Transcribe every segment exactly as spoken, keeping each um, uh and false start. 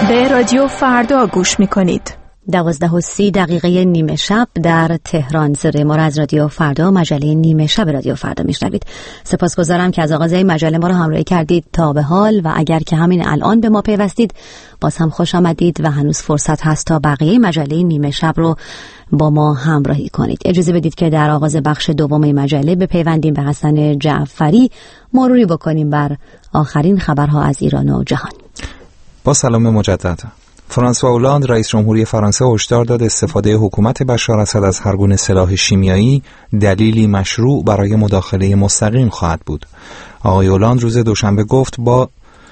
به رادیو فردا گوش میکنید. دوازده و سی دقیقه نیمه شب در تهران. صدای ما را از رادیو فردا، مجله نیمه شب رادیو فردا میشنوید. سپاسگزارم که از آغاز این مجله ما را همراهی کردید تا به حال، و اگر که همین الان به ما پیوستید باز هم خوش آمدید و هنوز فرصت هست تا بقیه مجله نیمه شب رو با ما همراهی کنید. اجازه بدید که در آغاز بخش دوم مجله بپیوندیم به حسن جعفری، مروری بکنیم بر آخرین خبرها از ایران و جهان. با سلام مجدد. فرانسوا اولاند رئیس جمهوری فرانسه هشدار داد استفاده حکومت بشار اسد از هر گونه سلاح شیمیایی دلیلی مشروع برای مداخله مستقیم خواهد بود. آقای اولاند روز دوشنبه گفت با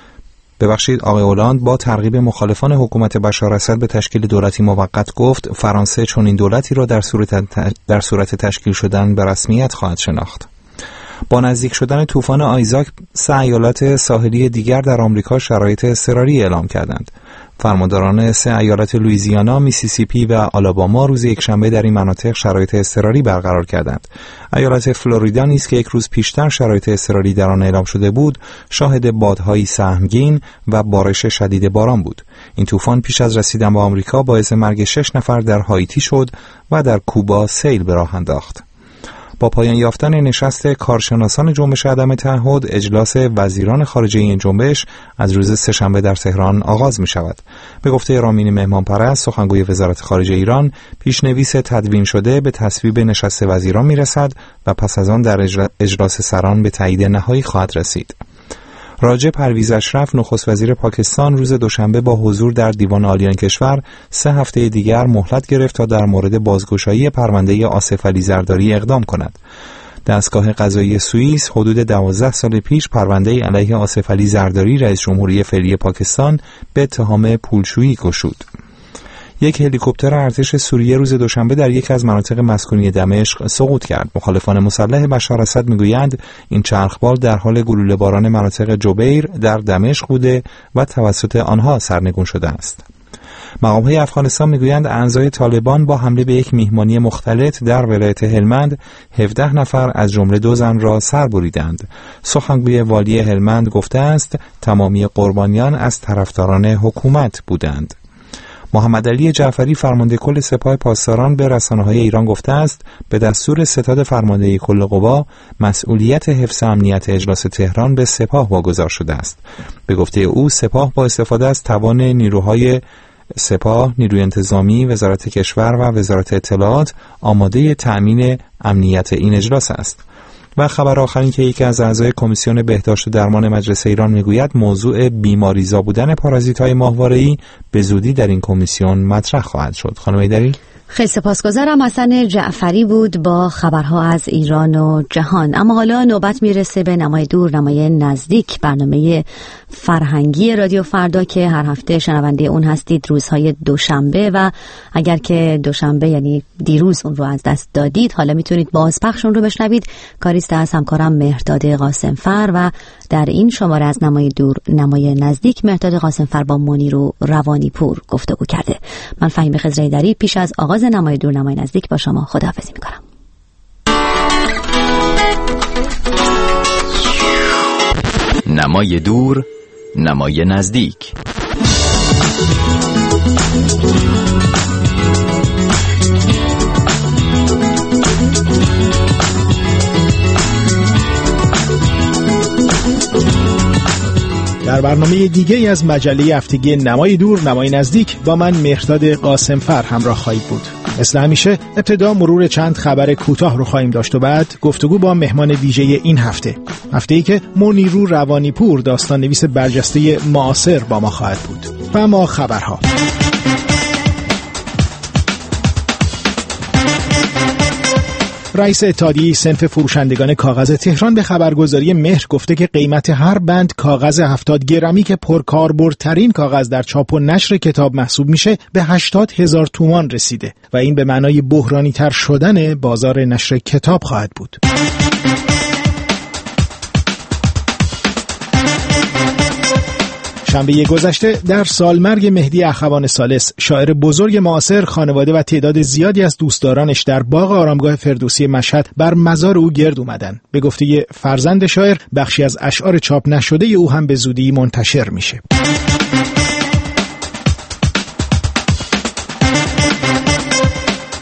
ببخشید آقای اولاند با ترغیب مخالفان حکومت بشار اسد به تشکیل دولتی موقت گفت فرانسه چون این دولتی را در صورت در صورت تشکیل شدن به رسمیت خواهد شناخت. با نزدیک شدن طوفان آیزاک، سه ایالت ساحلی دیگر در آمریکا شرایط اضطراری اعلام کردند. فرمانداران سه ایالت لوئیزیانا، میسیسیپی و آلاباما روز یکشنبه در این مناطق شرایط اضطراری برقرار کردند. ایالت فلوریدا نیز که یک روز پیشتر شرایط اضطراری در آن اعلام شده بود، شاهد بادهای سهمگین و بارش شدید باران بود. این طوفان پیش از رسیدن به آمریکا باعث مرگ شش نفر در هایتی شد و در کوبا سیل به راه انداخت. با پایان یافتن نشست کارشناسان جنبش عدم تعهد، اجلاس وزیران خارجه این جنبش از روز سه‌شنبه در تهران آغاز می شود. به گفته رامین مهمانپرست، سخنگوی وزارت خارجه ایران، پیشنویس تدوین شده به تصویب نشست وزیران می رسد و پس از آن در اجلاس سران به تایید نهایی خواهد رسید. راجع پرویز اشرف، نخست وزیر پاکستان، روز دوشنبه با حضور در دیوان عالیان کشور سه هفته دیگر مهلت گرفت تا در مورد بازگشایی پرونده آصف علی زرداری اقدام کند. دستگاه قضایی سوئیس حدود دوازده سال پیش پرونده علیه آصف علی زرداری، رئیس جمهوری فعلی پاکستان، به اتهام پولشویی گشود. یک هلیکوپتر ارتش سوریه روز دوشنبه در یک از مناطق مسکونی دمشق سقوط کرد. مخالفان مسلح بشار اسد میگویند این چرخبال در حال گلوله باران مناطق جبیر در دمشق بوده و توسط آنها سرنگون شده است. مقام‌های افغانستان میگویند اعضای طالبان با حمله به یک میهمانی مختلط در ولایت هلمند هفده نفر از جمله دو زن را سر بریدند. سخنگوی والی هلمند گفته است تمامی قربانیان از طرفداران حکومت بودند. محمد علی جعفری، فرمانده کل سپاه پاسداران، به رسانه‌های ایران گفته است به دستور ستاد فرماندهی کل قوا مسئولیت حفظ امنیت اجلاس تهران به سپاه واگذار شده است. به گفته او سپاه با استفاده از توان نیروهای سپاه، نیروی انتظامی، وزارت کشور و وزارت اطلاعات آماده تأمین امنیت این اجلاس است. و خبر آخرین که یکی از اعضای کمیسیون بهداشت و درمان مجلس ایران میگوید موضوع بیماریزا بودن پارازیت‌های ماهواره‌ای به زودی در این کمیسیون مطرح خواهد شد. خانم ایدری، خیلی سپاسگزارم. حسن جعفری بود با خبرها از ایران و جهان. اما حالا نوبت میرسه به نمای دور نمای نزدیک، برنامه فرهنگی رادیو فردا که هر هفته شنونده اون هستید روزهای دوشنبه، و اگر که دوشنبه یعنی دیروز اون رو از دست دادید حالا میتونید بازپخش اون رو بشنوید. کاریست از همکارم مهرداد قاسمفر، و در این شماره از نمای دور نمای نزدیک مهرداد قاسمفر با منیر روانی پور گفتگو کرده. من فهیم خضرایدری پیش از آغاز نمای دور نمای نزدیک با شما خداحافظی میکنم. نمای دور نمای نزدیک. در برنامه دیگه از مجله هفتگی نمای دور نمای نزدیک با من مهرداد قاسمفر همراه خواهید بود. مثل همیشه ابتدا مرور چند خبر کوتاه رو خواهیم داشت و بعد گفتگو با مهمان ویژه این هفته. هفته‌ای که منیر روانی پور، داستان نویس برجسته معاصر، با ما خواهد بود. و اما خبرها. رئیس اتحادیه صنف فروشندگان کاغذ تهران به خبرگزاری مهر گفته که قیمت هر بند کاغذ هفتاد گرمی که پرکاربردترین کاغذ در چاپ و نشر کتاب محسوب میشه به هشتاد هزار تومان رسیده و این به معنای بحرانی تر شدن بازار نشر کتاب خواهد بود. شنبه گذشته در سالمرگ مهدی اخوان ثالث، شاعر بزرگ معاصر، خانواده و تعداد زیادی از دوستدارانش در باغ آرامگاه فردوسی مشهد بر مزار او گرد اومدن. به گفته فرزند شاعر، بخشی از اشعار چاپ نشده او هم به زودی منتشر میشه.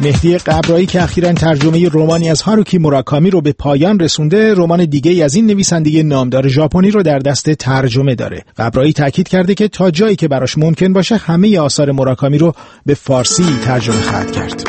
مهدی قبرایی که اخیراً ترجمه رمانی از هاروکی موراکامی رو به پایان رسونده، رمان دیگه‌ای از این نویسنده نامدار ژاپنی رو در دست ترجمه داره. قبرایی تاکید کرده که تا جایی که براش ممکن باشه همه آثار موراکامی رو به فارسی ترجمه خواهد کرد.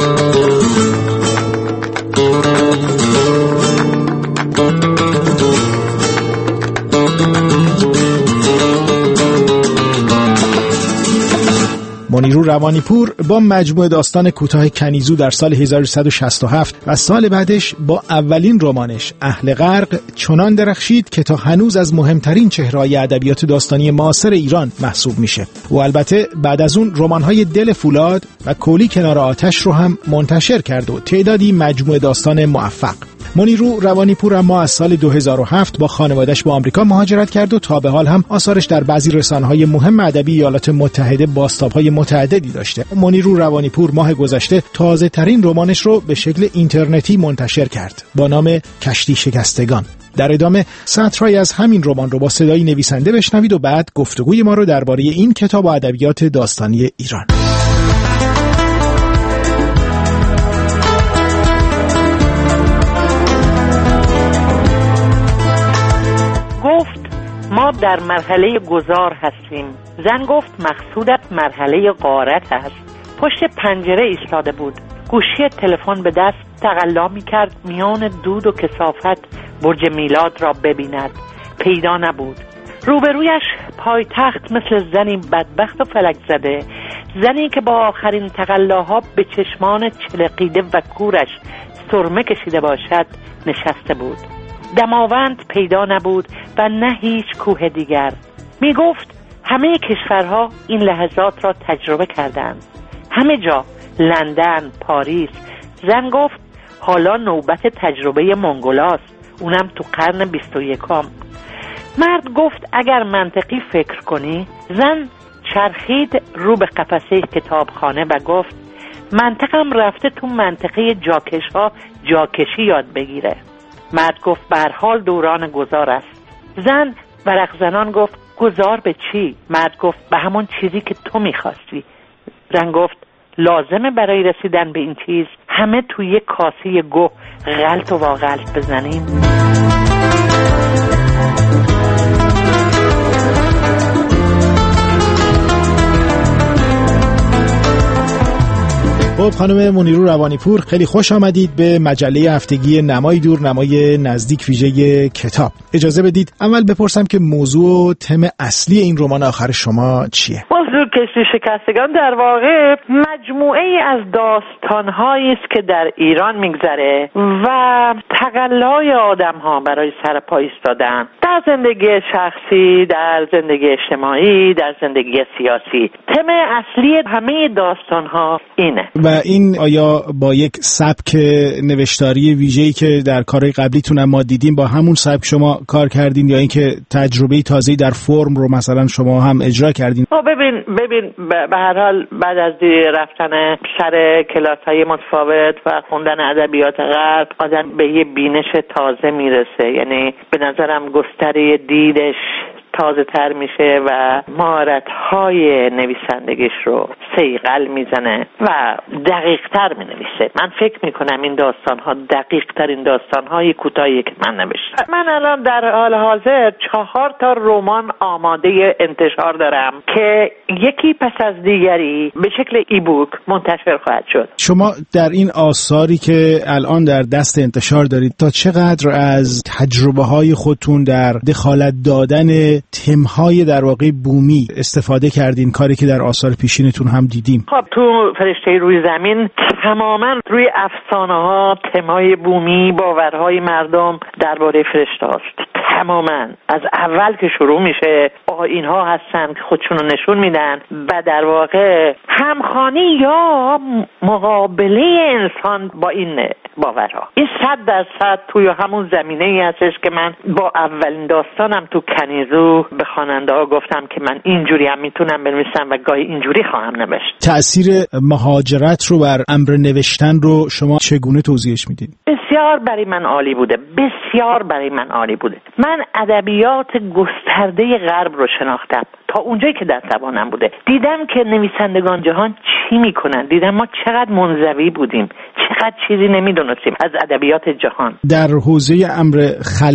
منیرو روانیپور با مجموعه داستان کوتاه کنیزو در سال هزار و سیصد و شصت و هفت و سال بعدش با اولین رمانش اهل غرق چنان درخشید که تا هنوز از مهمترین چهره‌های ادبیات داستانی معاصر ایران محسوب میشه. و البته بعد از اون رمان‌های دل فولاد و کولی کنار آتش رو هم منتشر کرد و تعدادی مجموعه داستان موفق. منیرو روانیپور اما از سال دو هزار و هفت با خانواده‌اش به آمریکا مهاجرت کرد و تا به حال هم آثارش در بعضی رسانه‌های مهم ادبی ایالات متحده بازتاب‌های متعددی داشته. منیرو روانیپور ماه گذشته تازه‌ترین رمانش رو به شکل اینترنتی منتشر کرد با نام کشتی شکستگان. در ادامه سطرهایی از همین رمان رو با صدای نویسنده بشنوید و بعد گفتگوی ما رو درباره این کتاب و ادبیات داستانی ایران. ما در مرحله گذار هستیم. زن گفت مقصودت مرحله غارت است. پشت پنجره ایستاده بود. گوشی تلفن به دست تقلا می کرد میان دود و کثافت برج میلاد را ببیند. پیدا نبود. روبرویش پایتخت مثل زنی بدبخت و فلک زده، زنی که با آخرین تقلاها به چشمان چلقیده و کورش سرمه کشیده باشد نشسته بود. دماوند پیدا نبود و نه هیچ کوه دیگر. می گفت همه کشورها این لحظات را تجربه کردند. همه جا، لندن، پاریس. زن گفت حالا نوبت تجربه منگولاست، اونم تو قرن بیست و یکم. مرد گفت اگر منطقی فکر کنی. زن چرخید رو به قفسه کتابخانه و گفت منطقم رفته تو منطقه جاکش ها جاکشی یاد بگیره. مرد گفت به هر حال دوران گذار است. زن ورق زنان گفت گذار به چی؟ مرد گفت به همون چیزی که تو میخواستی. زن گفت لازمه برای رسیدن به این چیز همه توی یک کاسه گوه غلط و واغلط بزنیم؟ خب خانم منیرو روانیپور، خیلی خوش آمدید به مجله هفتگی نمای دور نمای نزدیک ویژه کتاب. اجازه بدید اول بپرسم که موضوع و تم اصلی این رمان آخر شما چیه؟ موضوع کشتی شکستگان در واقع مجموعه ای از داستان‌هایی است که در ایران میگذره و تقلای آدم‌ها برای سر پا ایستادن در زندگی شخصی، در زندگی اجتماعی، در زندگی سیاسی. تم اصلی همه داستان‌ها اینه. و این آیا با یک سبک نوشتاری ویژه‌ای که در کارهای قبلیتون ما دیدیم با همون سبک شما کار کردین یا اینکه تجربه تازه‌ای در فرم رو مثلا شما هم اجرا کردین؟ خب ببین ببین به هر حال بعد از رفتن سر کلاس‌های متفاوت و خوندن ادبیات غرب آدم به یه بینش تازه میرسه. یعنی به نظرم گستره دیدش تازه تر میشه و مهارت‌های نویسندگیش رو صیقل میزنه و دقیق تر مینویسه. من فکر میکنم این داستان‌ها دقیق ترین داستان‌های کوتاهی که من نوشتم. من الان در حال حاضر چهار تا رمان آماده انتشار دارم که یکی پس از دیگری به شکل ای بوک منتشر خواهد شد. شما در این آثاری که الان در دست انتشار دارید تا چقدر از تجربه‌های خودتون در دخالت دادن تمهای در واقع بومی استفاده کردین، کاری که در آثار پیشینتون هم دیدیم؟ خب تو فرشته روی زمین تماما روی افسانه ها، تمهای بومی، باورهای مردم درباره فرشته است. تماما از اول که شروع میشه اینها هستن که خودشون رو نشون میدن و در واقع همخوانی یا مقابله انسان با این باورها. این صد درصد توی همون زمینه ای هستش که من با اولین داستانم تو کنیزو به خواننده ها گفتم که من اینجوری هم میتونم بنویسم و گاهی اینجوری خواهم نوشت. تأثیر مهاجرت رو بر امر نوشتن رو شما چگونه توضیحش میدین؟ بسیار برای من عالی بوده. بسیار برای من عالی بوده. من ادبیات گسترده غرب رو شناختم. تا اونجایی که در توانم بوده. دیدم که نویسندگان جهان چی میکنن، دیدم ما چقدر منزوی بودیم، چقدر چیزی نمیدونستیم از ادبیات جهان. در حوزه امر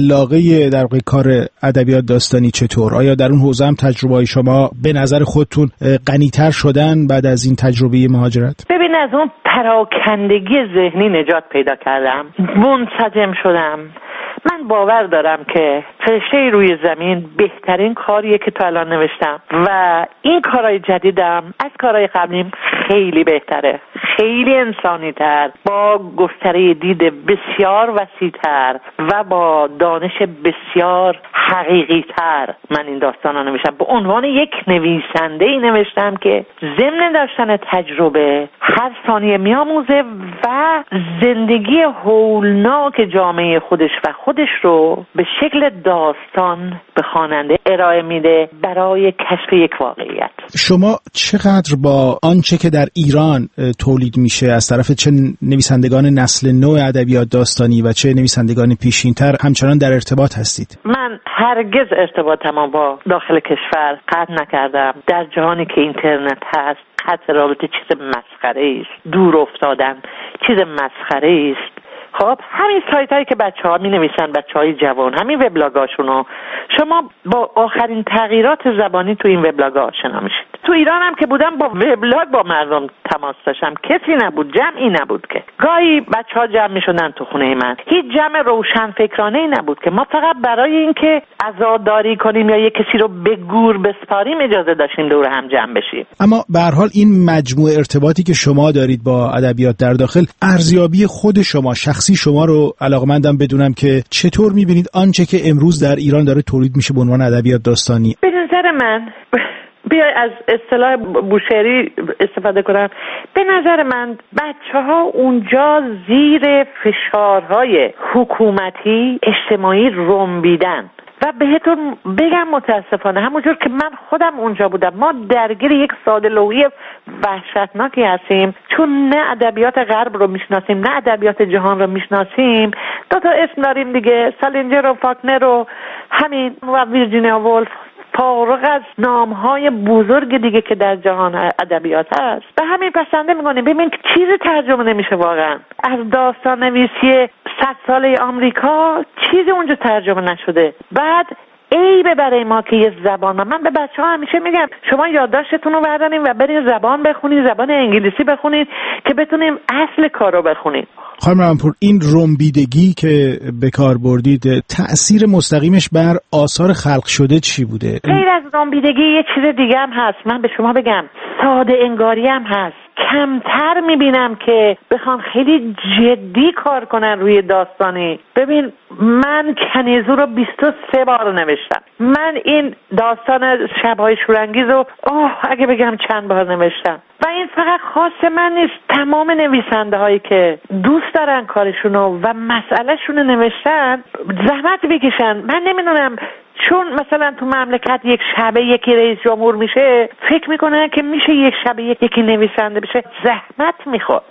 خلاقه در واقع کار ادبیات داستانی چطور؟ آیا در اون حوزه هم تجربه‌های شما به نظر خودتون غنی‌تر شدن بعد از این تجربه مهاجرت؟ ببین، از اون پراکندگی ذهنی نجات پیدا کردم، منسجم شدم. من باور دارم که فرشته روی زمین بهترین کاریه که تا الان نوشتم و این کارهای جدیدم از کارهای قبلیم خیلی بهتره، خیلی انسانی تر، با گستره دید بسیار وسیع تر و با دانش بسیار حقیقی تر من این داستان رو نوشتم. به عنوان یک نویسنده ای نوشتم که ضمن داشتن تجربه هر ثانیه میاموزه و زندگی هولناک جامعه خودش و خودش رو به شکل داستان به خواننده ارائه میده برای کشف یک واقعیت. شما چقدر با آنچه که در ایران تولید میشه از طرف چه نویسندگان نسل نو ادبیات داستانی و چه نویسندگان پیشین‌تر همچنان در ارتباط هستید؟ من هرگز ارتباطم با داخل کشور قطع نکردم. در جهانی که اینترنت هست قطع رابطه چیز مسخره است، دور افتادن چیز مسخره است. خب همین سایت هایی که بچه ها می نویسن، بچه های جوان، همین وبلاگاشونو شما با آخرین تغییرات زبانی تو این وبلاگ ها آشنا میشید. تو ایران هم که بودم با وبلاگ با مردم تماس داشتم، کسی نبود، جمعی نبود که گاهی بچه ها جمع می شدن تو خونه من، هیچ جمع روشن فکرانه ای نبود که ما فقط برای اینکه عزاداری کنیم یا یک کسی رو به گور بسپاریم اجازه داشتیم دور هم جمع بشیم. اما به هر حال این مجموعه ارتباطی که شما دارید با ادبیات در داخل، ارزیابی خود شما شخصی شما رو علاقمندم بدونم که چطور می‌بینید آنچه که امروز در ایران داره تولید میشه به عنوان ادبیات داستانی؟ به نظر من بیای از اصطلاح بوشهری استفاده کنم، به نظر من بچه‌ها اونجا زیر فشارهای حکومتی اجتماعی رنبیدن و بهتون بگم متاسفانه همونجور که من خودم اونجا بودم ما درگیر یک ساده‌لوحی وحشتناکی هستیم، چون نه ادبیات غرب رو میشناسیم نه ادبیات جهان رو میشناسیم. دو تا اسم داریم دیگه، سالینجر و فاکنر و همین و ویرجینیا وولف، فارغ از نام‌های بزرگ دیگه که در جهان ادبیات هست. به همین پسنده می‌کنیم. ببین چیزی ترجمه نمیشه واقعا از داستان نویسی صد ساله آمریکا، چیزی اونجا ترجمه نشده. بعد عیبه برای ما که یه زبان، من به بچه‌ها همیشه میگم شما یادداشتتون رو بردارین و برین زبان بخونین، زبان انگلیسی بخونین که بتونیم اصل کارو بخونین. خانم رحمانپور، این رنبیدگی که به کار بردید تأثیر مستقیمش بر آثار خلق شده چی بوده؟ غیر از رنبیدگی یه چیز دیگه هم هست. من به شما بگم ساده انگاری هم هست. کمتر میبینم که بخوان خیلی جدی کار کنن روی داستانی. ببین من کنیزو رو بیست و سه بار نوشتم. من این داستان شب‌های شورانگیز رو اوه اگه بگم چند بار نوشتم. و این فقط خاص من نیست، تمام نویسنده هایی که دوست دارن کارشونو و مسئله شونو نوشتن زحمت بکشن. من نمیدونم چون مثلا تو مملکت یک شبه یکی رئیس جمهور میشه فکر میکنن که میشه یک شبه یکی نویسنده بشه، زحمت میخواد.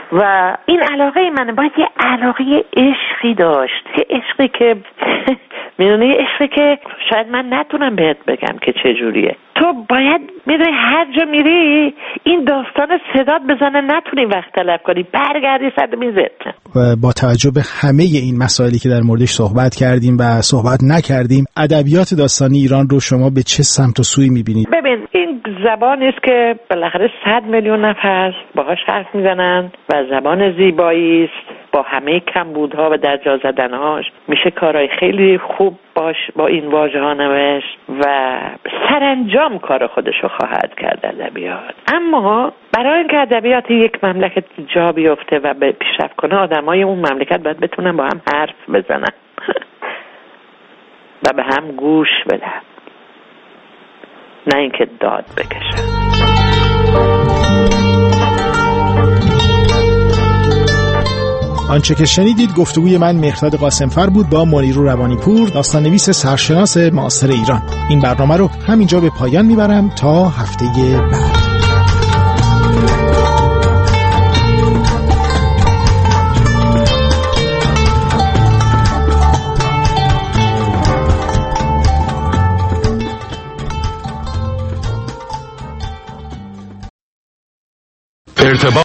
و این علاقه منه، باید یه علاقه عشقی داشت، یه عشقی که میدونی، یه عشقی که شاید من نتونم بهت بگم که چجوریه. تو باید میدونی هر جا میری این داستان صدات بزنه، نتونی وقت تلف کنی، برگردی صد میزت. و با توجه به همه این مسائلی که در موردش صحبت کردیم و صحبت نکردیم، ادبیات داستانی ایران رو شما به چه سمت و سوی میبینید؟ ببین این زبانی است که بالاخره صد میلیون نفر باهاش حرف میزنن و زبان زیبایی است با همه کمبودها و در جا زدنهاش. میشه کارهای خیلی خوب باش با این واژه ها نوشت و سرانجام کار خودشو خواهد کرد ادبیات. اما برای اینکه ادبیات یک مملکت جا بیفته و به پیشرفت کنه، آدمای اون مملکت باید بتونن با هم حرف بزنن و به هم گوش بدن، نه اینکه داد بکشن. آنچه که شنیدید گفتگوی من مهرداد قاسمفر بود با منیرو روانیپور، داستان نویس سرشناس معاصر ایران. این برنامه رو همینجا به پایان میبرم تا هفته بعد. ارتباط